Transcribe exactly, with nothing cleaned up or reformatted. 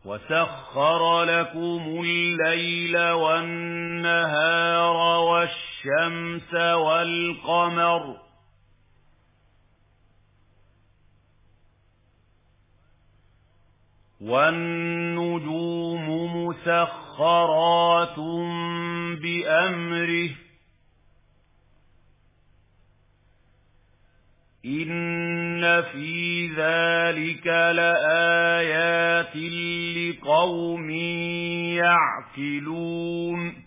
وَسَخَّرَ لَكُمُ اللَّيْلَ وَالنَّهَارَ وَالشَّمْسَ وَالْقَمَرَ وَالنُّجُومُ مُسَخَّرَاتٌ بِأَمْرِهِ إِنَّ فِي ذَلِكَ لَآيَاتٍ لِقَوْمٍ يَعْقِلُونَ